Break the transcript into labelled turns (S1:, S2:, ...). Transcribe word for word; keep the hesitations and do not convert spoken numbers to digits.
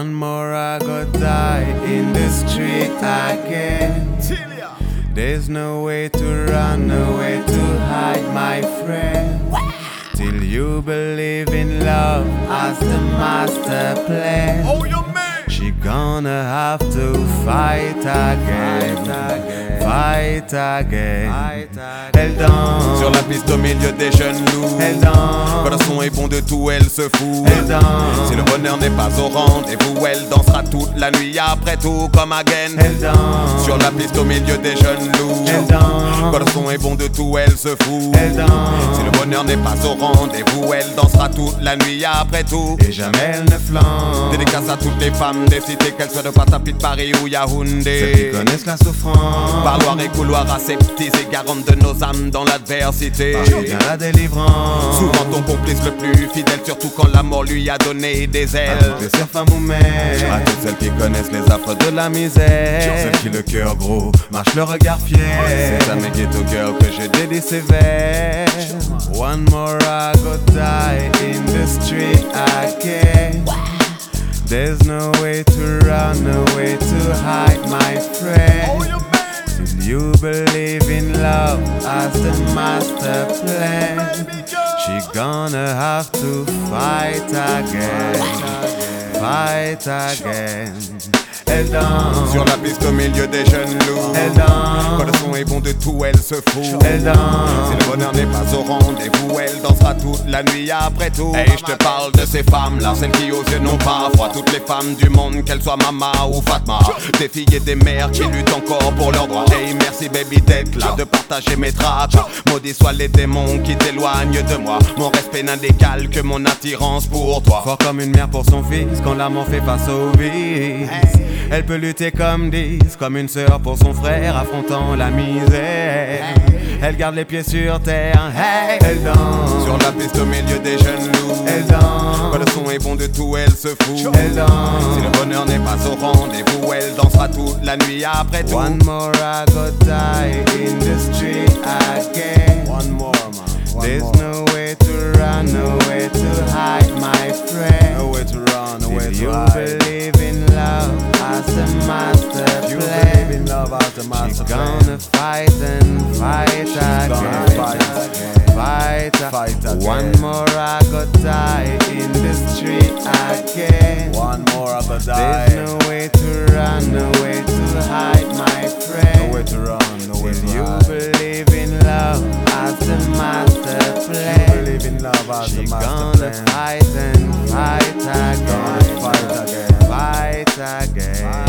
S1: One more I go die in the street again. There's no way to run, no way to hide, my friend. Till you believe in love as the master plan.
S2: Oh, your man.
S1: She gonna have to fight again, fight again. Elle danse
S2: sur la piste au milieu des jeunes loups.
S1: Elle danse
S2: Quand le son est bon de tout, elle se fout.
S1: Elle danse
S2: Si le bonheur n'est pas au rendez-vous, elle dansera toute la nuit après tout comme again.
S1: Elle danse
S2: Sur la piste au milieu des jeunes loups.
S1: Elle danse
S2: Quand le son est bon de tout, elle se fout.
S1: Elle danse
S2: Si le bonheur n'est pas au rendez-vous, elle dansera toute la nuit après tout.
S1: Et jamais elle ne flanche.
S2: Dédicace à toutes les femmes des cités, qu'elles soient de Patapit, Paris ou Yaoundé.
S1: Celles qui connaissent la souffrance.
S2: Parloir et couloir aseptisés, garantes de nos âmes dans l'adversité.
S1: Paris vient la délivrance.
S2: Souvent ton complice le plus fidèle, surtout quand la mort lui a donné des ailes.
S1: À toutes les sœurs, femmes ou mères, à toutes celles qui connaissent les affres de la misère, celles qui le cœur gros marche le regard fier. C'est à mes ghetto girls que je dédie ces vers. One more I go die in the street again. There's no way to run, no way to hide, my friend. Till you believe in love as the master plan. She gonna have to fight again, fight again. Elle danse
S2: sur la piste au milieu des jeunes loups.
S1: Elle danse
S2: Quand le son est bon de tout, elle se fout.
S1: Elle danse
S2: Si le bonheur n'est pas au rendez-vous, elle dansera toute la nuit après tout. Et je te parle de ces femmes-là, celles qui aux yeux n'ont pas froid. Toutes les femmes du monde, qu'elles soient Mama ou Fatma. Des filles et des mères qui luttent encore pour leurs droits. Hey, merci baby d'être là, de partager mes tracks. Maudits soient les démons qui t'éloignent de moi. Mon respect n'indécale que mon attirance pour toi.
S1: Fort comme une mère pour son fils, quand l'amour fait face au vice. Elle peut lutter comme dix, comme une sœur pour son frère, affrontant la misère. Elle garde les pieds sur terre, hey. Elle danse
S2: sur la piste au milieu des jeunes loups.
S1: Elle danse
S2: Quand le son est bon de tout, elle se fout.
S1: Elle danse
S2: Si le bonheur n'est pas au rendez-vous, elle dansera toute la nuit après tout.
S1: One more I go die in the street again. One more man. One There's more. No way to run, no way to hide, my friend. No way to run, no way to you hide. You believe in love as the master you plan. Believe in love as the master She's plan. Gonna fight and fight She's again. Gonna fight again. Fight, fight again. One more I go die in the street again. One more I go die. There's no way to run, no way to hide, my friend. No way to run, no way to you hide. You believe in love as the master plan. You believe in love as the master plan. She gonna fight and fight again. Gonna fight again. Fight again.